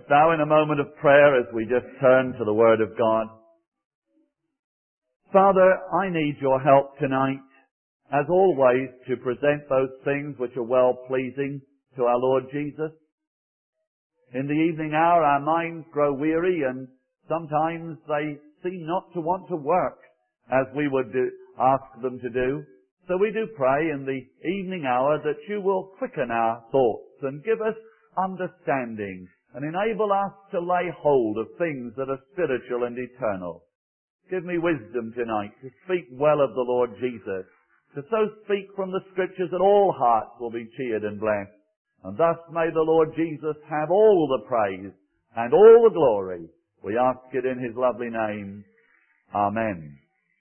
bow in a moment of prayer as we just turn to the Word of God. Father, I need your help tonight, as always, to present those things which are well-pleasing to our Lord Jesus. In the evening hour, our minds grow weary, and sometimes they seem not to want to work as we would ask them to do. So we do pray in the evening hour that you will quicken our thoughts and give us understanding and enable us to lay hold of things that are spiritual and eternal. Give me wisdom tonight to speak well of the Lord Jesus, to so speak from the Scriptures that all hearts will be cheered and blessed. And thus may the Lord Jesus have all the praise and all the glory. We ask it in His lovely name. Amen.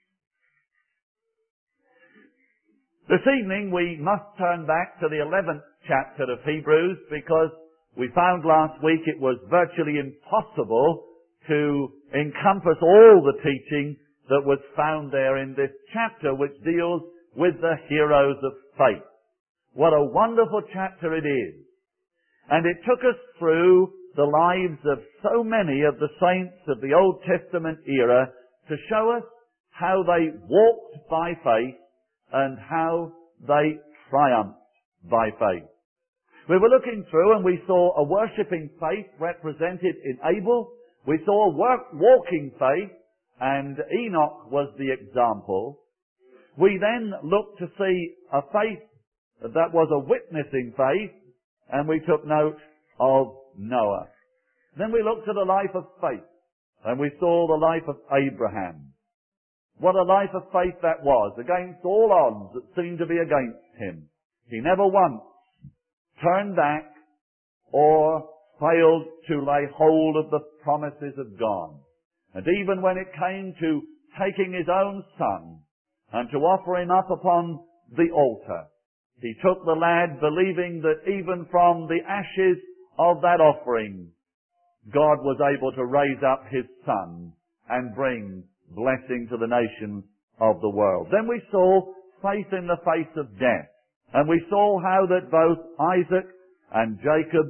This evening we must turn back to the 11th chapter of Hebrews, because we found last week it was virtually impossible to encompass all the teaching that was found there in this chapter, which deals with the heroes of faith. What a wonderful chapter it is. And it took us through the lives of so many of the saints of the Old Testament era to show us how they walked by faith and how they triumphed by faith. We were looking through and we saw a worshipping faith represented in Abel. We saw a walking faith, and Enoch was the example. We then looked to see a faith that was a witnessing faith, and we took note of Noah. Then we looked at the life of faith, and we saw the life of Abraham. What a life of faith that was, against all odds that seemed to be against him. He never once turned back or failed to lay hold of the promises of God. And even when it came to taking his own son and to offer him up upon the altar, he took the lad, believing that even from the ashes of that offering, God was able to raise up his son and bring blessing to the nations of the world. Then we saw faith in the face of death. And we saw how that both Isaac and Jacob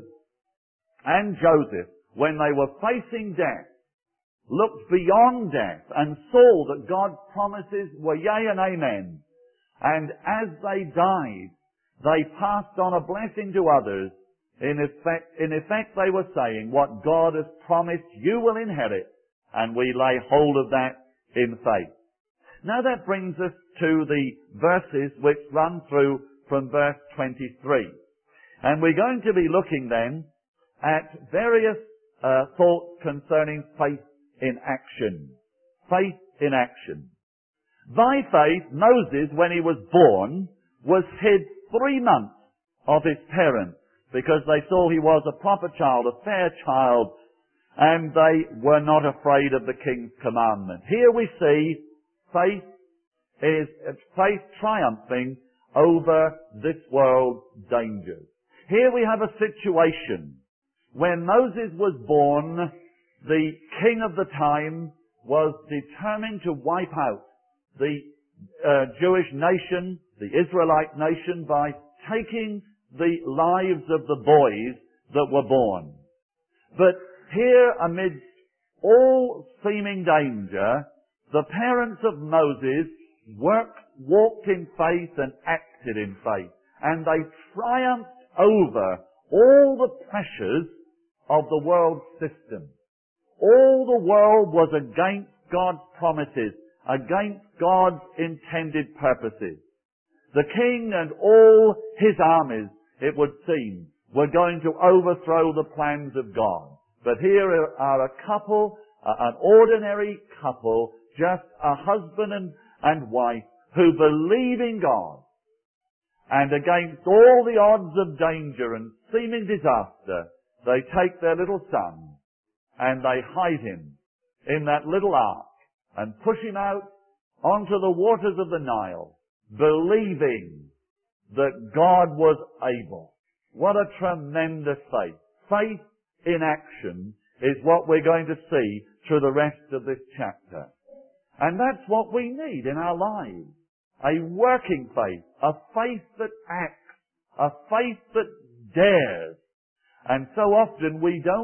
and Joseph, when they were facing death, looked beyond death and saw that God's promises were yea and amen. And as they died, they passed on a blessing to others. In effect, they were saying, what God has promised you will inherit, and we lay hold of that in faith. Now that brings us to the verses which run through from verse 23. And we're going to be looking then at various thoughts concerning faith in action. Faith in action. By faith, Moses, when he was born, was hid 3 months of his parents, because they saw he was a proper child, a fair child, and they were not afraid of the king's commandment. Here we see faith triumphing over this world's dangers. Here we have a situation. When Moses was born, the king of the time was determined to wipe out the Jewish nation, the Israelite nation, by taking the lives of the boys that were born. But here, amidst all seeming danger, the parents of Moses walked in faith and acted in faith. And they triumphed over all the pressures of the world system. All the world was against God's promises, against God's intended purposes. The king and all his armies, it would seem, were going to overthrow the plans of God. But here are a couple, an ordinary couple, just a husband and wife, who believe in God. And against all the odds of danger and seeming disaster, they take their little son and they hide him in that little ark and push him out onto the waters of the Nile, believing that God was able. What a tremendous faith. Faith in action is what we're going to see through the rest of this chapter. And that's what we need in our lives. A working faith. A faith that acts. A faith that dares. And so often we don't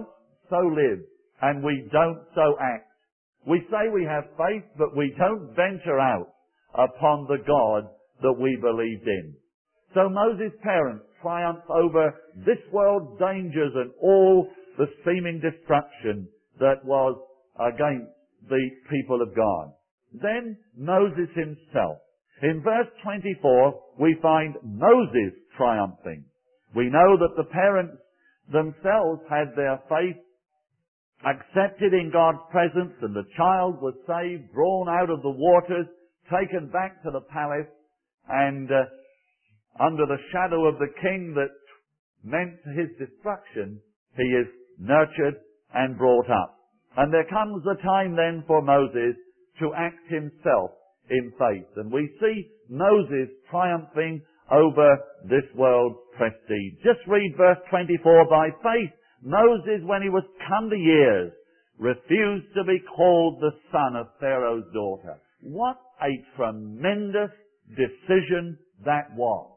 so live, and we don't so act. We say we have faith, but we don't venture out upon the God that we believed in. So Moses' parents triumph over this world's dangers and all the seeming destruction that was against the people of God. Then Moses himself. In verse 24, we find Moses triumphing. We know that the parents themselves had their faith accepted in God's presence, and the child was saved, drawn out of the waters, taken back to the palace, and under the shadow of the king that meant his destruction, he is nurtured and brought up. And there comes a time then for Moses to act himself in faith. And we see Moses triumphing over this world's prestige. Just read verse 24. By faith, Moses, when he was come to years, refused to be called the son of Pharaoh's daughter. What a tremendous decision that was.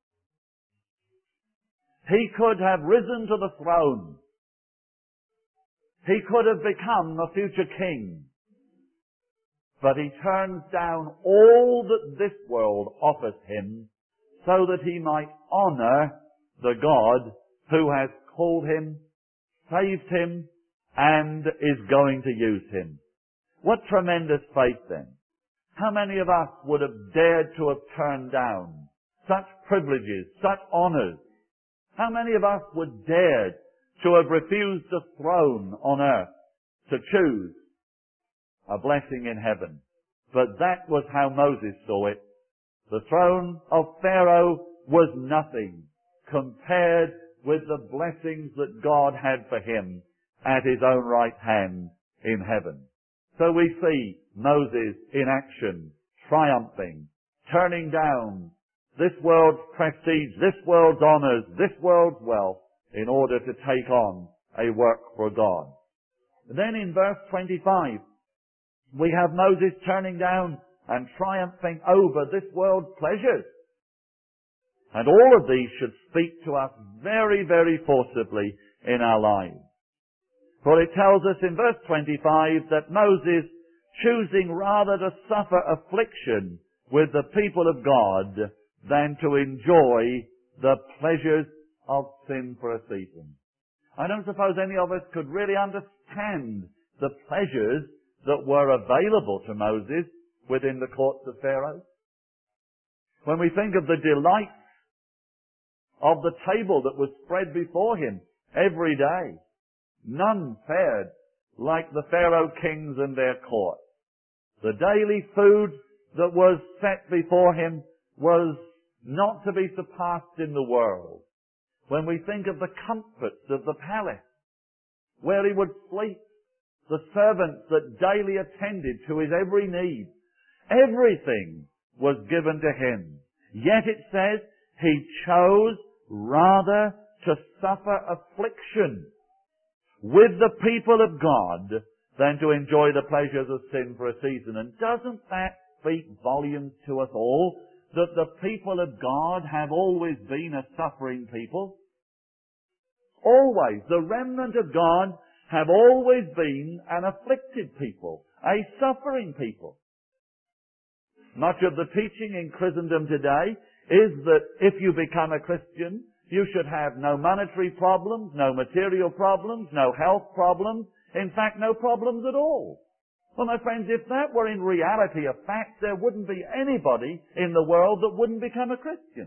He could have risen to the throne. He could have become a future king. But he turns down all that this world offers him so that he might honor the God who has called him, saved him, and is going to use him. What tremendous faith then. How many of us would have dared to have turned down such privileges, such honors? How many of us would dare to have refused a throne on earth to choose a blessing in heaven? But that was how Moses saw it. The throne of Pharaoh was nothing compared with the blessings that God had for him at his own right hand in heaven. So we see Moses in action, triumphing, turning down this world's prestige, this world's honors, this world's wealth in order to take on a work for God. And then in verse 25, we have Moses turning down and triumphing over this world's pleasures. And all of these should speak to us very, very forcibly in our lives. For it tells us in verse 25 that Moses, choosing rather to suffer affliction with the people of God than to enjoy the pleasures of sin for a season. I don't suppose any of us could really understand the pleasures that were available to Moses within the courts of Pharaoh. When we think of the delights of the table that was spread before him every day, none fared like the Pharaoh kings and their court. The daily food that was set before him was not to be surpassed in the world. When we think of the comforts of the palace, where he would sleep, the servants that daily attended to his every need, everything was given to him. Yet it says he chose rather to suffer affliction with the people of God than to enjoy the pleasures of sin for a season. And doesn't that speak volumes to us all, that the people of God have always been a suffering people? Always. The remnant of God have always been an afflicted people, a suffering people. Much of the teaching in Christendom today is that if you become a Christian, you should have no monetary problems, no material problems, no health problems, in fact, no problems at all. Well, my friends, if that were in reality a fact, there wouldn't be anybody in the world that wouldn't become a Christian.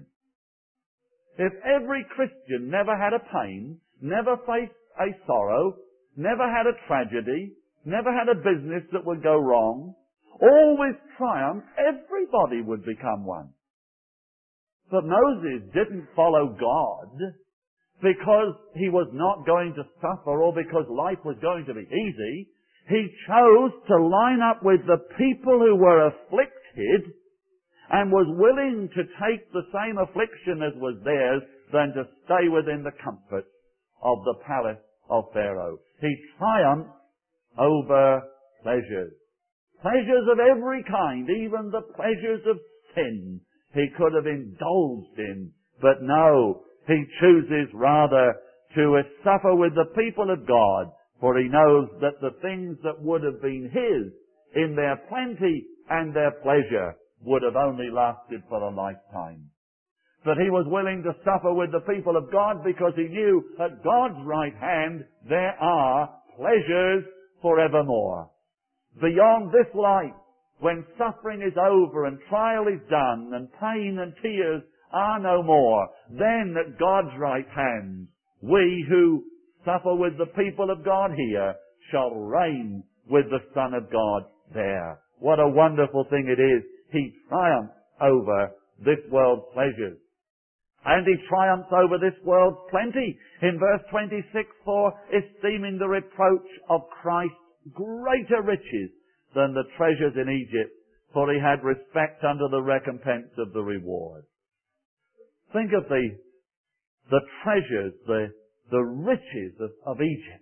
If every Christian never had a pain, never faced a sorrow, never had a tragedy, never had a business that would go wrong, always triumph, everybody would become one. But Moses didn't follow God because he was not going to suffer or because life was going to be easy. He chose to line up with the people who were afflicted and was willing to take the same affliction as was theirs than to stay within the comfort of the palace of Pharaoh. He triumphed over pleasures. Pleasures of every kind, even the pleasures of sin, he could have indulged in. But no, he chooses rather to suffer with the people of God For he knows that the things that would have been his in their plenty and their pleasure would have only lasted for a lifetime. But he was willing to suffer with the people of God because he knew at God's right hand there are pleasures forevermore. Beyond this life, when suffering is over and trial is done and pain and tears are no more, then at God's right hand, we who suffer with the people of God here shall reign with the Son of God there. What a wonderful thing it is. He triumphs over this world's pleasures. And he triumphs over this world's plenty. In verse 26, for esteeming the reproach of Christ greater riches than the treasures in Egypt, for he had respect unto the recompense of the reward. Think of the treasures, the riches of Egypt.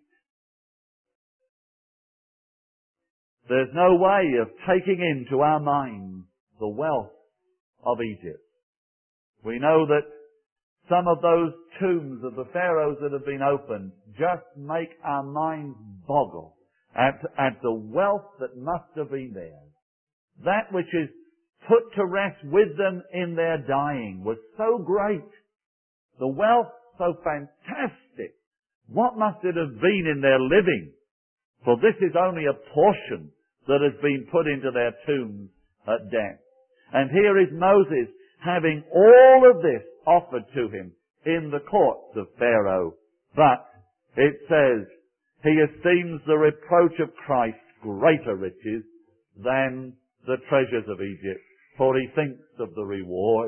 There's no way of taking into our minds the wealth of Egypt. We know that some of those tombs of the pharaohs that have been opened just make our minds boggle at the wealth that must have been theirs. That which is put to rest with them in their dying was so great. The wealth so fantastic. What must it have been in their living? For this is only a portion that has been put into their tombs at death. And here is Moses having all of this offered to him in the courts of Pharaoh. But it says, he esteems the reproach of Christ greater riches than the treasures of Egypt, for he thinks of the reward.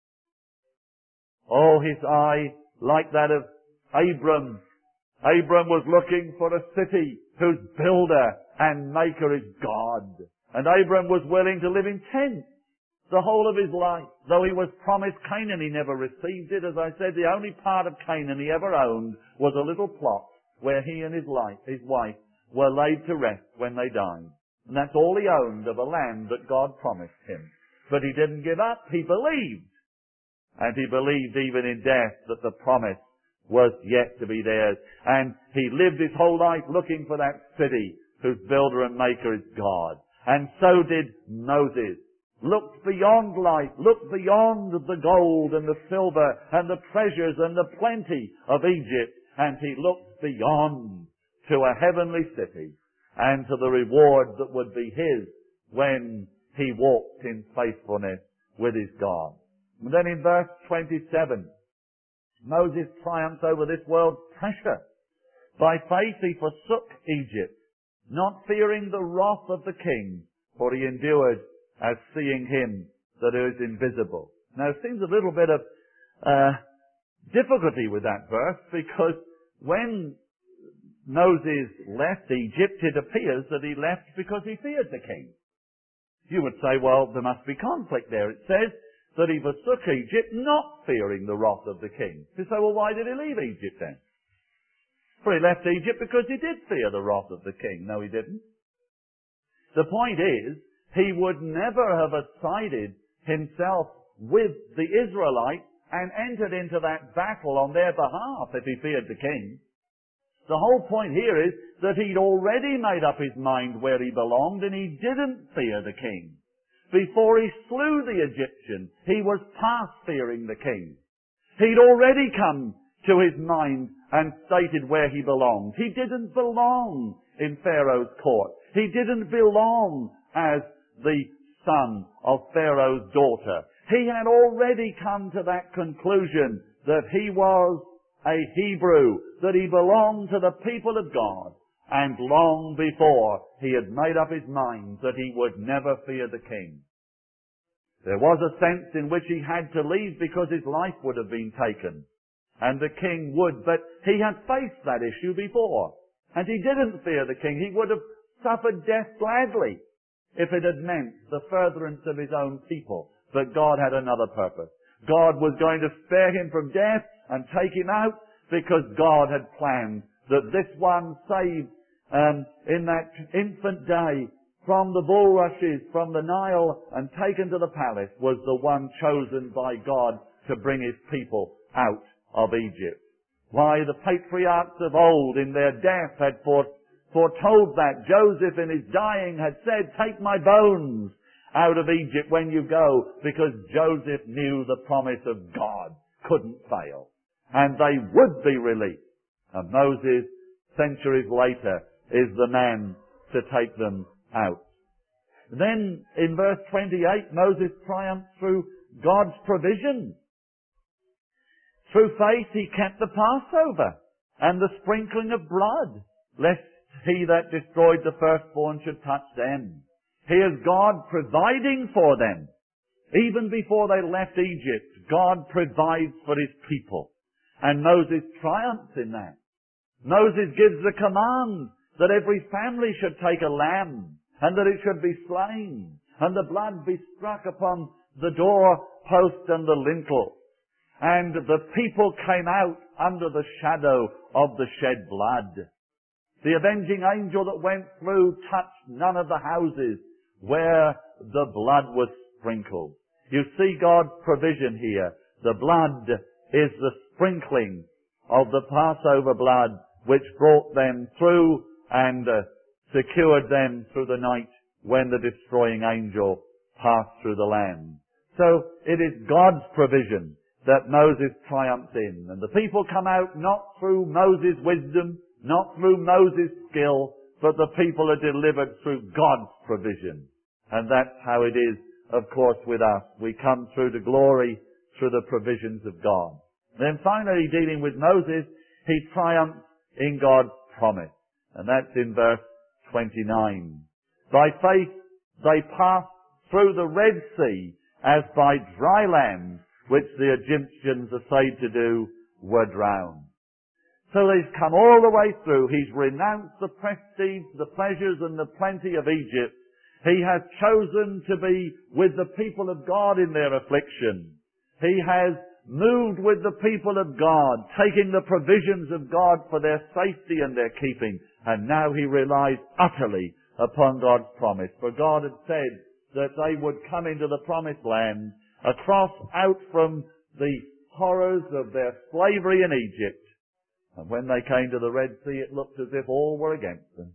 Oh, his eye, like that of Abram. Abram was looking for a city whose builder and maker is God. And Abram was willing to live in tents the whole of his life. Though he was promised Canaan, he never received it. As I said, the only part of Canaan he ever owned was a little plot where he and his wife were laid to rest when they died. And that's all he owned of a land that God promised him. But he didn't give up. He believed. And he believed even in death that the promise was yet to be theirs. And he lived his whole life looking for that city whose builder and maker is God. And so did Moses. Looked beyond life, looked beyond the gold and the silver and the treasures and the plenty of Egypt, and he looked beyond to a heavenly city and to the reward that would be his when he walked in faithfulness with his God. And then in verse 27, Moses triumphs over this world's pressure. By faith he forsook Egypt, not fearing the wrath of the king, for he endured as seeing him that is invisible. Now, it seems a little bit of difficulty with that verse, because when Moses left Egypt, it appears that he left because he feared the king. You would say, well, there must be conflict there. It says that he forsook Egypt not fearing the wrath of the king. You say, well, why did he leave Egypt then? For he left Egypt because he did fear the wrath of the king. No, he didn't. The point is, he would never have sided himself with the Israelites and entered into that battle on their behalf if he feared the king. The whole point here is that he'd already made up his mind where he belonged, and he didn't fear the king. Before he slew the Egyptian, he was past fearing the king. He'd already come to his mind and stated where he belonged. He didn't belong in Pharaoh's court. He didn't belong as the son of Pharaoh's daughter. He had already come to that conclusion that he was a Hebrew, that he belonged to the people of God, and long before he had made up his mind that he would never fear the king. There was a sense in which he had to leave because his life would have been taken, and the king would, but he had faced that issue before, and he didn't fear the king. He would have suffered death gladly if it had meant the furtherance of his own people. But God had another purpose. God was going to spare him from death and take him out because God had planned that this one saved in that infant day from the bulrushes, from the Nile, and taken to the palace was the one chosen by God to bring his people out of Egypt. Why, the patriarchs of old in their death had foretold that. Joseph in his dying had said, take my bones out of Egypt when you go, because Joseph knew the promise of God couldn't fail. And they would be released. And Moses, centuries later, is the man to take them out. Then, in verse 28, Moses triumphs through God's provision. Through faith he kept the Passover and the sprinkling of blood, lest he that destroyed the firstborn should touch them. Here's God providing for them. Even before they left Egypt, God provides for his people. And Moses triumphs in that. Moses gives the command that every family should take a lamb and that it should be slain and the blood be struck upon the doorpost and the lintel. And the people came out under the shadow of the shed blood. The avenging angel that went through touched none of the houses where the blood was sprinkled. You see God's provision here. The blood is the sprinkling of the Passover blood which brought them through and secured them through the night when the destroying angel passed through the land. So it is God's provision that Moses triumphs in. And the people come out not through Moses' wisdom, not through Moses' skill, but the people are delivered through God's provision. And that's how it is, of course, with us. We come through to glory through the provisions of God. Then finally, dealing with Moses, he triumphs in God's promise. And that's in verse 29. By faith they passed through the Red Sea as by dry land, which the Egyptians essayed to do, were drowned. So he's come all the way through. He's renounced the prestige, the pleasures and the plenty of Egypt. He has chosen to be with the people of God in their affliction. He has moved with the people of God, taking the provisions of God for their safety and their keeping. And now he relies utterly upon God's promise. For God had said that they would come into the promised land, across out from the horrors of their slavery in Egypt. And when they came to the Red Sea, it looked as if all were against them.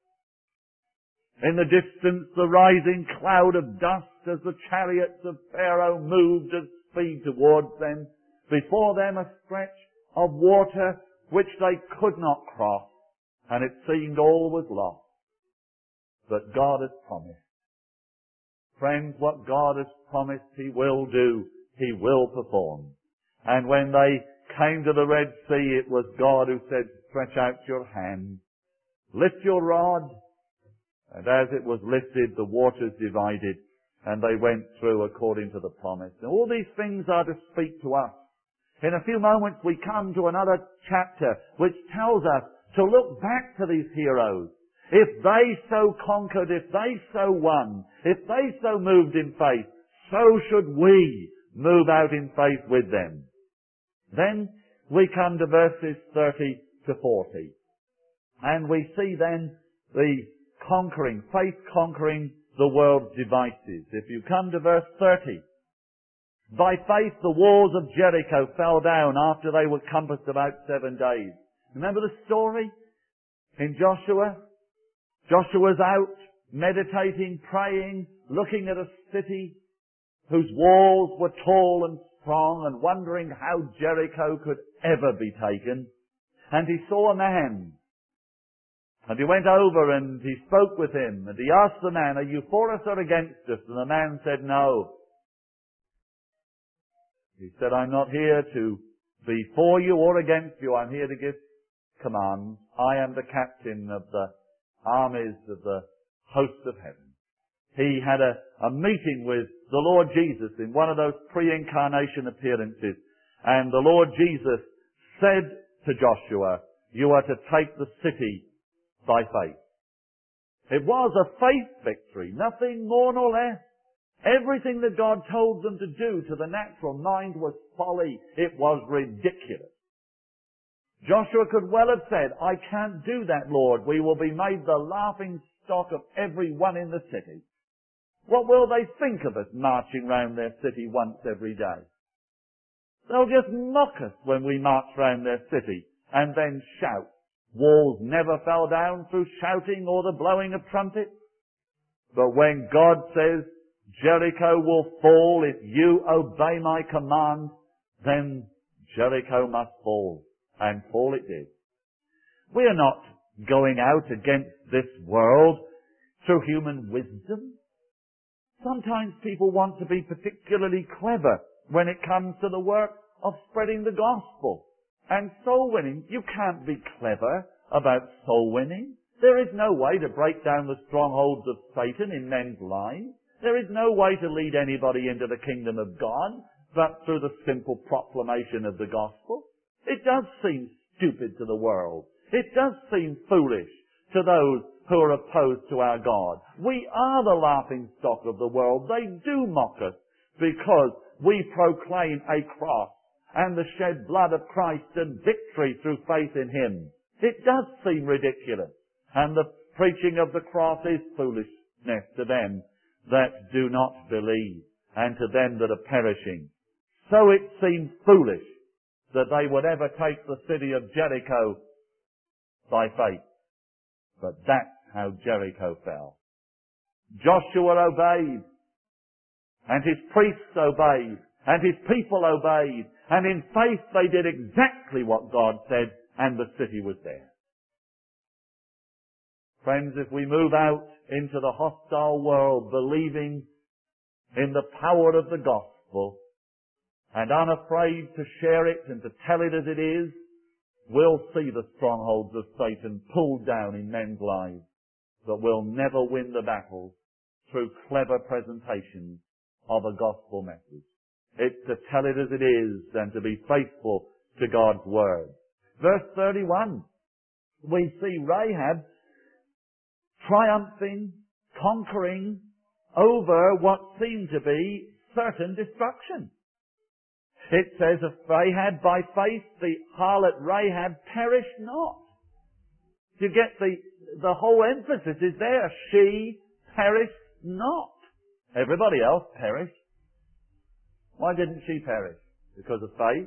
In the distance, the rising cloud of dust as the chariots of Pharaoh moved at speed towards them. Before them a stretch of water which they could not cross, and it seemed all was lost. But God has promised. Friends, what God has promised He will do, He will perform. And when they came to the Red Sea, it was God who said, stretch out your hand, lift your rod. And as it was lifted, the waters divided, and they went through according to the promise. And all these things are to speak to us. In a few moments we come to another chapter which tells us to look back to these heroes. If they so conquered, if they so won, if they so moved in faith, so should we move out in faith with them. Then we come to verses 30 to 40. And we see then the conquering, faith conquering the world's devices. If you come to verse 30, by faith the walls of Jericho fell down after they were compassed about 7 days. Remember the story in Joshua? Joshua's out, meditating, praying, looking at a city whose walls were tall and strong and wondering how Jericho could ever be taken. And he saw a man. And he went over and he spoke with him. And he asked the man, are you for us or against us? And the man said, no. He said, I'm not here to be for you or against you. I'm here to give commands. I am the captain of the armies of the hosts of heaven. He had a meeting with the Lord Jesus in one of those pre-incarnation appearances. And the Lord Jesus said to Joshua, you are to take the city by faith. It was a faith victory, nothing more nor less. Everything that God told them to do to the natural mind was folly. It was ridiculous. Joshua could well have said, I can't do that, Lord. We will be made the laughing stock of everyone in the city. What will they think of us marching round their city once every day? They'll just mock us when we march round their city and then shout. Walls never fell down through shouting or the blowing of trumpets. But when God says, Jericho will fall if you obey my command, then Jericho must fall. And fall it did. We are not going out against this world through human wisdom. Sometimes people want to be particularly clever when it comes to the work of spreading the gospel and soul winning. You can't be clever about soul winning. There is no way to break down the strongholds of Satan in men's lives. There is no way to lead anybody into the kingdom of God but through the simple proclamation of the gospel. It does seem stupid to the world. It does seem foolish to those who are opposed to our God. We are the laughing stock of the world. They do mock us because we proclaim a cross and the shed blood of Christ and victory through faith in Him. It does seem ridiculous. And the preaching of the cross is foolishness to them that do not believe and to them that are perishing. So it seems foolish that they would ever take the city of Jericho by faith. But that's how Jericho fell. Joshua obeyed, and his priests obeyed, and his people obeyed, and in faith they did exactly what God said, and the city was there. Friends, if we move out into the hostile world believing in the power of the gospel and unafraid to share it and to tell it as it is, we'll see the strongholds of Satan pulled down in men's lives, but we'll never win the battles through clever presentations of a gospel message. It's to tell it as it is and to be faithful to God's word. Verse 31, we see Rahab triumphing, conquering over what seemed to be certain destruction. It says of Rahab, by faith the harlot Rahab perished not. You get the whole emphasis is there. She perished not. Everybody else perished. Why didn't she perish? Because of faith.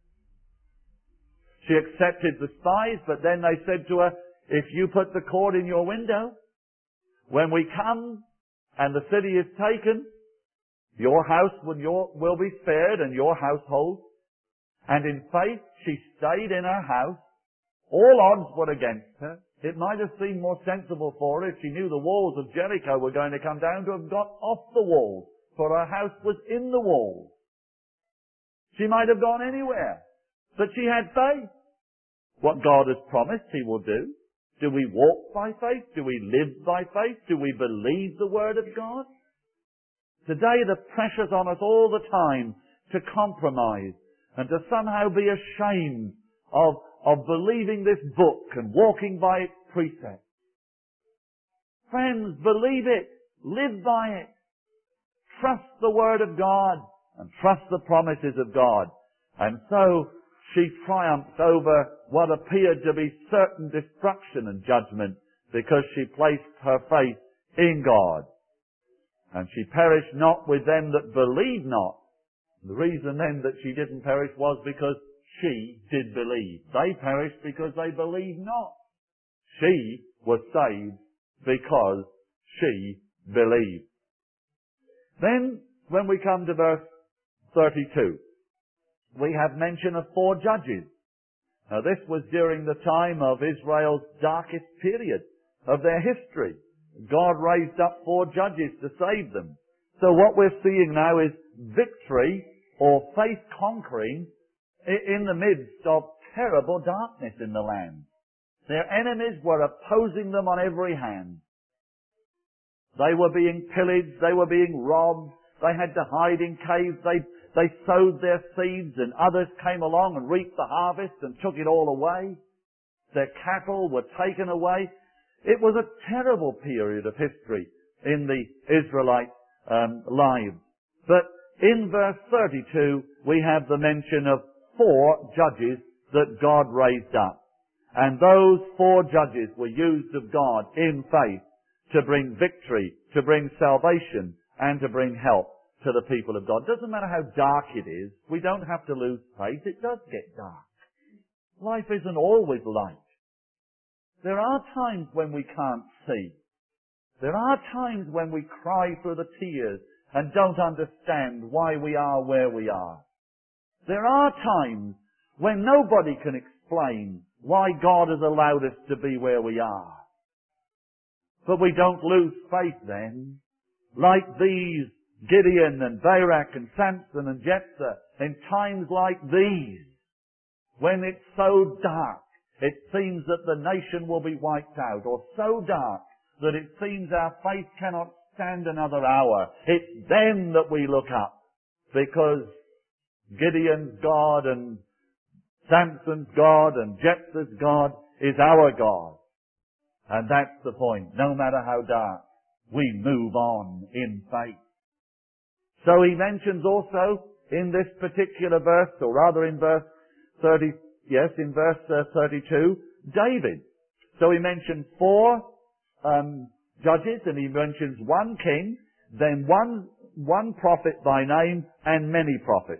She accepted the spies, but then they said to her, if you put the cord in your window, when we come and the city is taken, your house will be spared and your household. And in faith, she stayed in her house. All odds were against her. It might have seemed more sensible for her if she knew the walls of Jericho were going to come down to have got off the walls, for her house was in the walls. She might have gone anywhere, but she had faith. What God has promised, He will do. Do we walk by faith? Do we live by faith? Do we believe the Word of God? Today the pressure's on us all the time to compromise and to somehow be ashamed of believing this book and walking by its precepts. Friends, believe it. Live by it. Trust the Word of God and trust the promises of God. And so she triumphed over what appeared to be certain destruction and judgment because she placed her faith in God. And she perished not with them that believed not. The reason then that she didn't perish was because she did believe. They perished because they believed not. She was saved because she believed. Then, when we come to verse 32, we have mention of 4 judges. Now this was during the time of Israel's darkest period of their history. God raised up 4 judges to save them. So what we're seeing now is victory or faith conquering in the midst of terrible darkness in the land. Their enemies were opposing them on every hand. They were being pillaged, they were being robbed, they had to hide in caves, they sowed their seeds and others came along and reaped the harvest and took it all away. Their cattle were taken away. It was a terrible period of history in the Israelite lives. But in verse 32 we have the mention of 4 judges that God raised up. And those 4 judges were used of God in faith to bring victory, to bring salvation, and to bring help to the people of God. Doesn't matter how dark it is, we don't have to lose faith. It does get dark. Life isn't always light. There are times when we can't see. There are times when we cry through the tears and don't understand why we are where we are. There are times when nobody can explain why God has allowed us to be where we are. But we don't lose faith then. Like these, Gideon and Barak and Samson and Jephthah, in times like these, when it's so dark, it seems that the nation will be wiped out, or so dark that it seems our faith cannot stand another hour. It's then that we look up, because Gideon's God and Samson's God and Jephthah's God is our God. And that's the point. No matter how dark, we move on in faith. So he mentions also in this particular verse, or rather in verse 30, in verse 32, David. So he mentions 4 judges, and he mentions 1 king, then one prophet by name, and many prophets.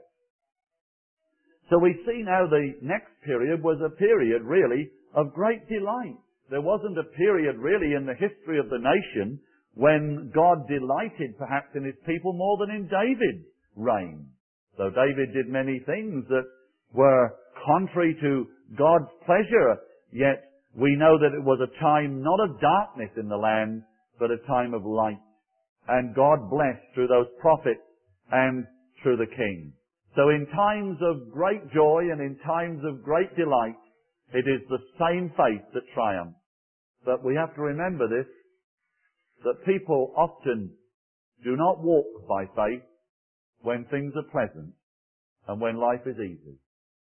So we see now the next period was a period really of great delight. There wasn't a period really in the history of the nation when God delighted perhaps in his people more than in David's reign. Though David did many things that were contrary to God's pleasure, yet we know that it was a time not of darkness in the land, but a time of light. And God blessed through those prophets and through the king. So in times of great joy and in times of great delight, it is the same faith that triumphs. But we have to remember this, that people often do not walk by faith when things are pleasant and when life is easy.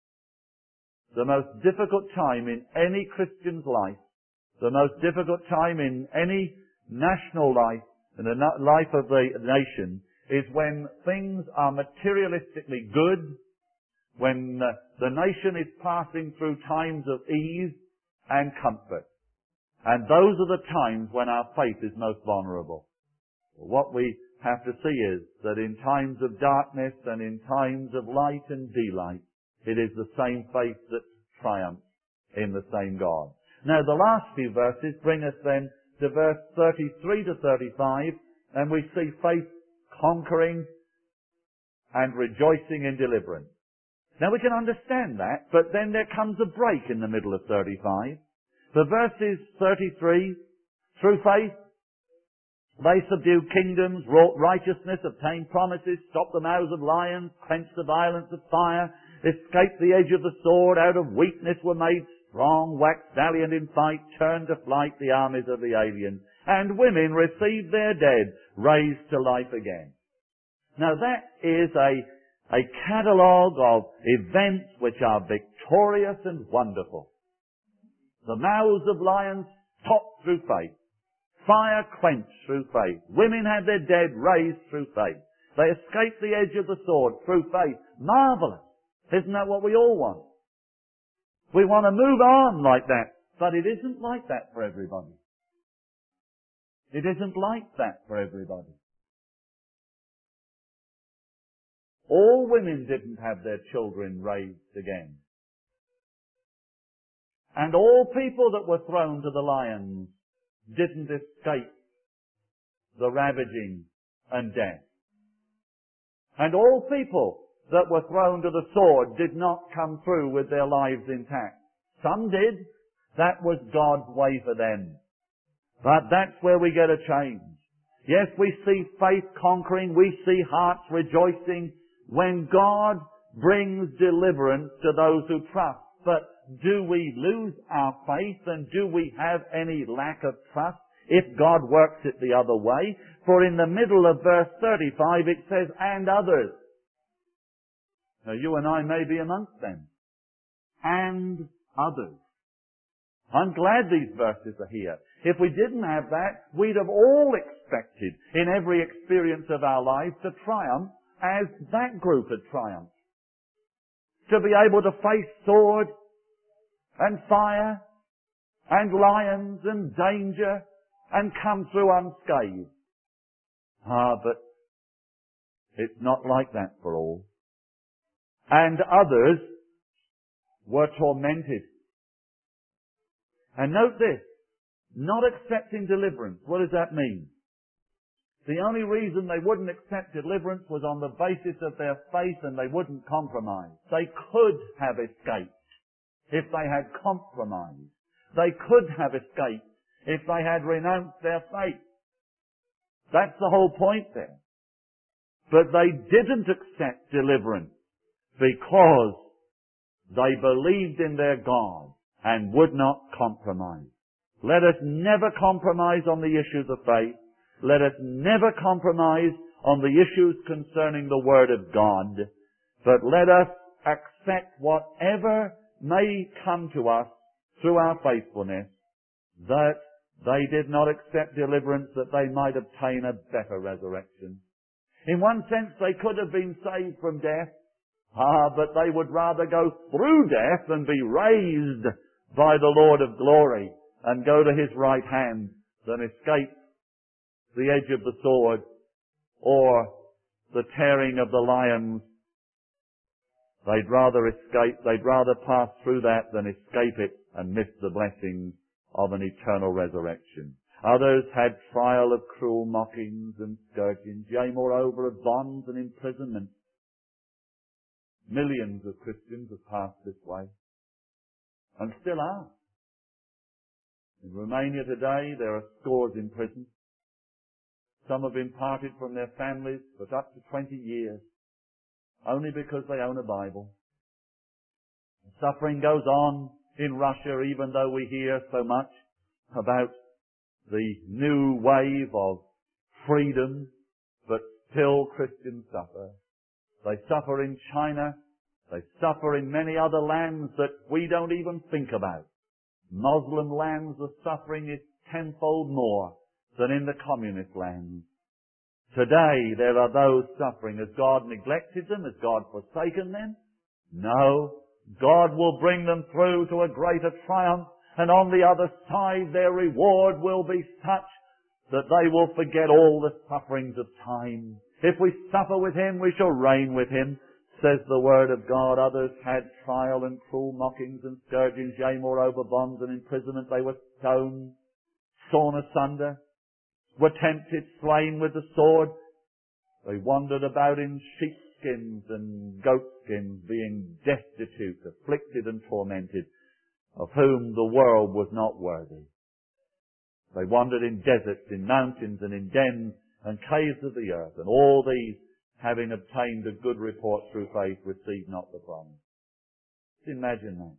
The most difficult time in any Christian's life, the most difficult time in any national life, in the life of the nation, is when things are materialistically good, when the nation is passing through times of ease and comfort. And those are the times when our faith is most vulnerable. What we have to see is that in times of darkness and in times of light and delight, it is the same faith that triumphs in the same God. Now the last few verses bring us then to verse 33 to 35, and we see faith conquering and rejoicing in deliverance. Now we can understand that, but then there comes a break in the middle of 35. The verses 33, through faith, they subdued kingdoms, wrought righteousness, obtained promises, stopped the mouths of lions, quenched the violence of fire, escaped the edge of the sword, out of weakness were made strong, waxed valiant in fight, turned to flight the armies of the aliens, and women received their dead, raised to life again. Now that is a catalogue of events which are victorious and wonderful. The mouths of lions stopped through faith. Fire quenched through faith. Women had their dead raised through faith. They escaped the edge of the sword through faith. Marvelous. Isn't that what we all want? We want to move on like that. But it isn't like that for everybody. It isn't like that for everybody. All women didn't have their children raised again. And all people that were thrown to the lions didn't escape the ravaging and death. And all people that were thrown to the sword did not come through with their lives intact. Some did. That was God's way for them. But that's where we get a change. Yes, we see faith conquering. We see hearts rejoicing when God brings deliverance to those who trust. But do we lose our faith, and do we have any lack of trust if God works it the other way? For in the middle of verse 35 it says, and others. Now you and I may be amongst them. And others. I'm glad these verses are here. If we didn't have that, we'd have all expected in every experience of our lives to triumph as that group had triumphed. To be able to face sword and fire and lions and danger and come through unscathed. But it's not like that for all. And others were tormented. And note this, not accepting deliverance. What does that mean? The only reason they wouldn't accept deliverance was on the basis of their faith, and they wouldn't compromise. They could have escaped if they had compromised. They could have escaped if they had renounced their faith. That's the whole point there. But they didn't accept deliverance because they believed in their God and would not compromise. Let us never compromise on the issues of faith. Let us never compromise on the issues concerning the Word of God. But let us accept whatever may come to us through our faithfulness, that they did not accept deliverance that they might obtain a better resurrection. In one sense, they could have been saved from death, but they would rather go through death and be raised by the Lord of glory and go to His right hand than escape the edge of the sword or the tearing of the lions. They'd rather escape, they'd rather pass through that than escape it and miss the blessings of an eternal resurrection. Others had trial of cruel mockings and scourgings, yea, moreover, of bonds and imprisonment. Millions of Christians have passed this way, and still are. In Romania today, there are scores in prison. Some have been parted from their families for up to 20 years, only because they own a Bible. Suffering goes on in Russia, even though we hear so much about the new wave of freedom, but still Christians suffer. They suffer in China. They suffer in many other lands that we don't even think about. Muslim lands, the suffering is tenfold more than in the communist lands. Today there are those suffering. Has God neglected them? Has God forsaken them? No. God will bring them through to a greater triumph, and on the other side their reward will be such that they will forget all the sufferings of time. If we suffer with Him, we shall reign with Him, says the Word of God. Others had trial and cruel mockings and scourgings, yea, moreover, bonds and imprisonment. They were stoned, sawn asunder, were tempted, slain with the sword. They wandered about in sheepskins and goatskins, being destitute, afflicted and tormented, of whom the world was not worthy. They wandered in deserts, in mountains, and in dens and caves of the earth, and all these, having obtained a good report through faith, received not the promise. Imagine that.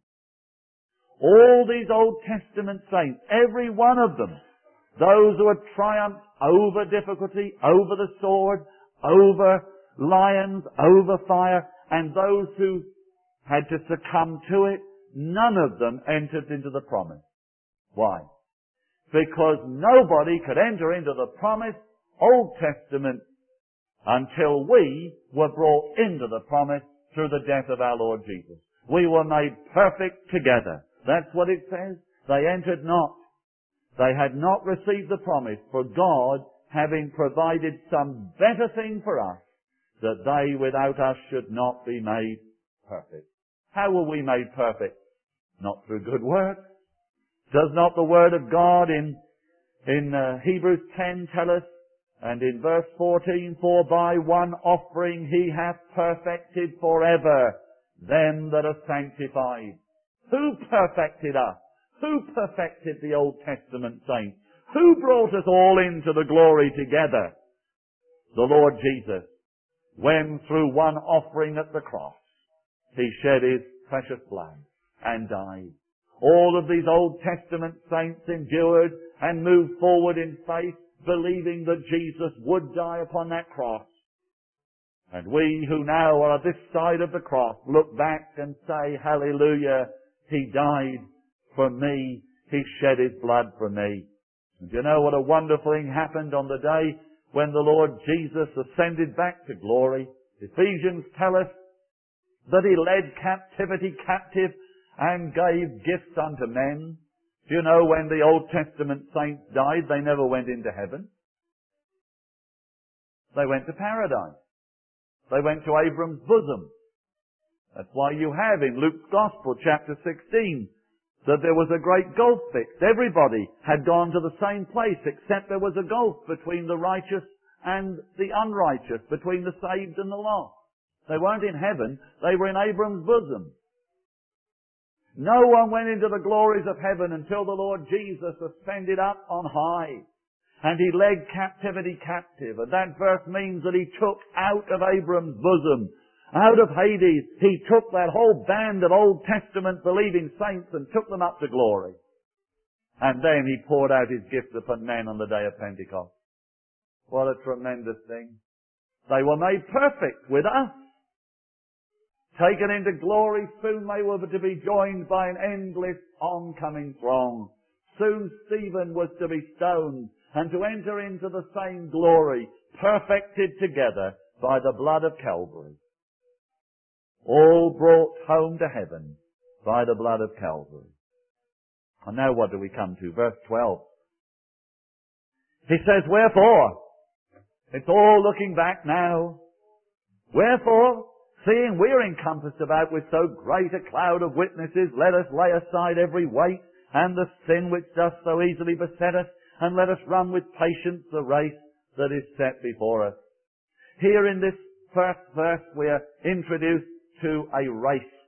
All these Old Testament saints, every one of them, those who had triumphed over difficulty, over the sword, over lions, over fire, and those who had to succumb to it, none of them entered into the promise. Why? Because nobody could enter into the promise, Old Testament, until we were brought into the promise through the death of our Lord Jesus. We were made perfect together. That's what it says. They entered not. They had not received the promise, for God, having provided some better thing for us, that they without us should not be made perfect. How were we made perfect? Not through good works. Does not the Word of God in Hebrews 10 tell us, and in verse 14, for by one offering He hath perfected forever them that are sanctified. Who perfected us? Who perfected the Old Testament saints? Who brought us all into the glory together? The Lord Jesus, when through one offering at the cross, He shed His precious blood and died. All of these Old Testament saints endured and moved forward in faith, believing that Jesus would die upon that cross. And we who now are this side of the cross look back and say, hallelujah, He died for me. He shed His blood for me. And you know what a wonderful thing happened on the day when the Lord Jesus ascended back to glory? Ephesians tell us that He led captivity captive and gave gifts unto men. Do you know when the Old Testament saints died, they never went into heaven? They went to paradise. They went to Abram's bosom. That's why you have in Luke's Gospel, chapter 16, that there was a great gulf fixed. Everybody had gone to the same place, except there was a gulf between the righteous and the unrighteous, between the saved and the lost. They weren't in heaven, they were in Abram's bosom. No one went into the glories of heaven until the Lord Jesus ascended up on high, and He led captivity captive. And that verse means that He took out of Abram's bosom, out of Hades, He took that whole band of Old Testament believing saints and took them up to glory. And then He poured out His gift upon men on the day of Pentecost. What a tremendous thing. They were made perfect with us. Taken into glory, soon they were to be joined by an endless oncoming throng. Soon Stephen was to be stoned and to enter into the same glory, perfected together by the blood of Calvary. All brought home to heaven by the blood of Calvary. And now what do we come to? Verse 12. He says, wherefore? It's all looking back now. Wherefore, seeing we're encompassed about with so great a cloud of witnesses, let us lay aside every weight and the sin which doth so easily beset us, and let us run with patience the race that is set before us. Here in this first verse we are introduced to a race.